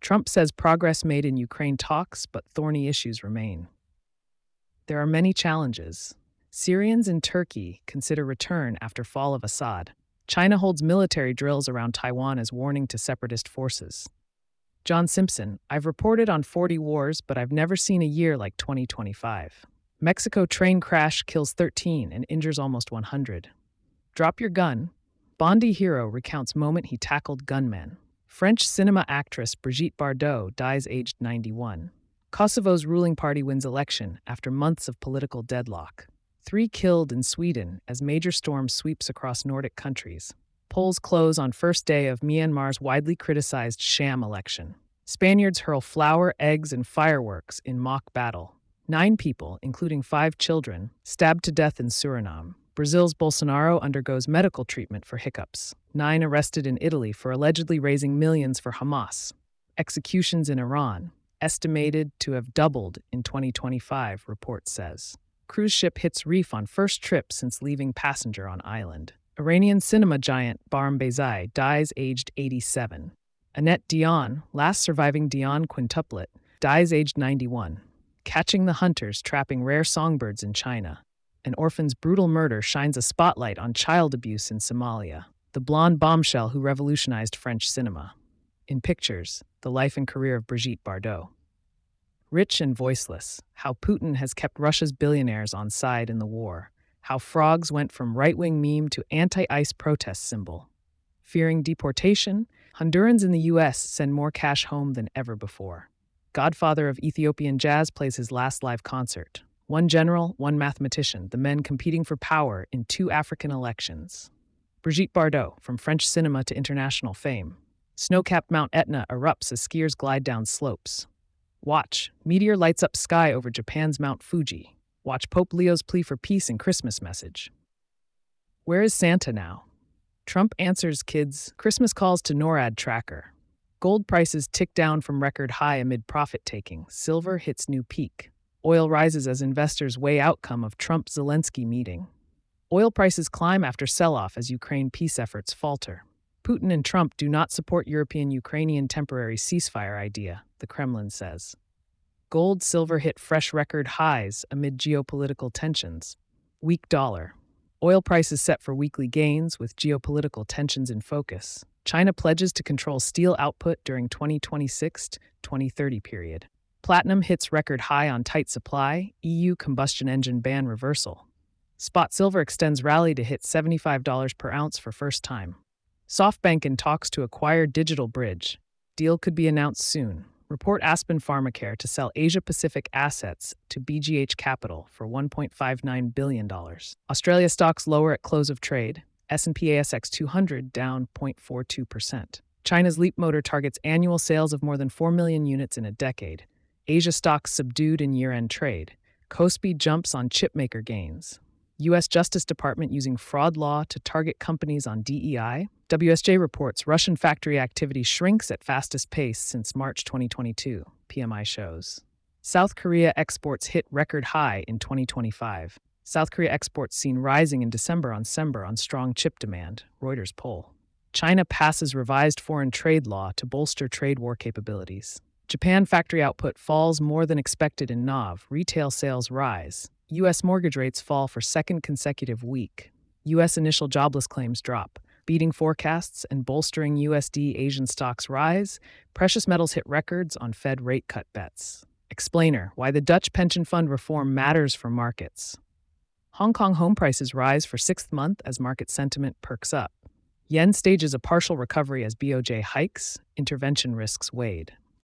Trump says progress made in Ukraine talks, but thorny issues remain. There are many challenges. Syrians in Turkey consider return after fall of Assad. China holds military drills around Taiwan as warning to separatist forces. John Simpson, I've reported on 40 wars, but I've never seen a year like 2025. Mexico train crash kills 13 and injures almost 100. Drop your gun. Bondi hero recounts moment he tackled gunmen. French cinema actress Brigitte Bardot dies aged 91. Kosovo's ruling party wins election after months of political deadlock. 3 killed in Sweden as major storm sweeps across Nordic countries. Polls close on first day of Myanmar's widely criticized sham election. Spaniards hurl flour, eggs, and fireworks in mock battle. 9 people, including 5 children, stabbed to death in Suriname. Brazil's Bolsonaro undergoes medical treatment for hiccups. 9 arrested in Italy for allegedly raising millions for Hamas. Executions in Iran, estimated to have doubled in 2025, report says. Cruise ship hits reef on first trip since leaving passenger on island. Iranian cinema giant Bahram Beyzai dies aged 87. Annette Dion, last surviving Dion quintuplet, dies aged 91. Catching the hunters trapping rare songbirds in China. An orphan's brutal murder shines a spotlight on child abuse in Somalia. The blonde bombshell who revolutionized French cinema. In pictures, the life and career of Brigitte Bardot. Rich and voiceless, how Putin has kept Russia's billionaires on side in the war. How frogs went from right-wing meme to anti-ICE protest symbol. Fearing deportation, Hondurans in the U.S. send more cash home than ever before. Godfather of Ethiopian jazz plays his last live concert. 1 general, 1 mathematician, the men competing for power in 2 African elections. Brigitte Bardot, from French cinema to international fame. Snow-capped Mount Etna erupts as skiers glide down slopes. Watch, meteor lights up sky over Japan's Mount Fuji. Watch Pope Leo's plea for peace in Christmas message. Where is Santa now? Trump answers kids' Christmas calls to NORAD tracker. Gold prices tick down from record high amid profit-taking. Silver hits new peak. Oil rises as investors weigh outcome of Trump-Zelensky meeting. Oil prices climb after sell-off as Ukraine peace efforts falter. Putin and Trump do not support European-Ukrainian temporary ceasefire idea, the Kremlin says. Gold, silver hit fresh record highs amid geopolitical tensions. Weak dollar. Oil prices set for weekly gains with geopolitical tensions in focus. China pledges to control steel output during 2026-2030 period. Platinum hits record high on tight supply, EU combustion engine ban reversal. Spot silver extends rally to hit $75 per ounce for first time. SoftBank in talks to acquire Digital Bridge. Deal could be announced soon. Report Aspen Pharmacare to sell Asia-Pacific assets to BGH Capital for $1.59 billion. Australia stocks lower at close of trade. S&P ASX 200 down 0.42%. China's Leapmotor targets annual sales of more than 4 million units in a decade. Asia stocks subdued in year-end trade. Kospi jumps on chipmaker gains. U.S. Justice Department using fraud law to target companies on DEI. WSJ reports Russian factory activity shrinks at fastest pace since March 2022, PMI shows. South Korea exports hit record high in 2025. South Korea exports seen rising in December on strong chip demand, Reuters poll. China passes revised foreign trade law to bolster trade war capabilities. Japan factory output falls more than expected in NAV, retail sales rise. U.S. mortgage rates fall for second consecutive week. U.S. initial jobless claims drop. Beating forecasts and bolstering USD Asian stocks rise. Precious metals hit records on Fed rate cut bets. Explainer, why the Dutch pension fund reform matters for markets. Hong Kong home prices rise for 6th month as market sentiment perks up. Yen stages a partial recovery as BOJ hikes, intervention risks weighed.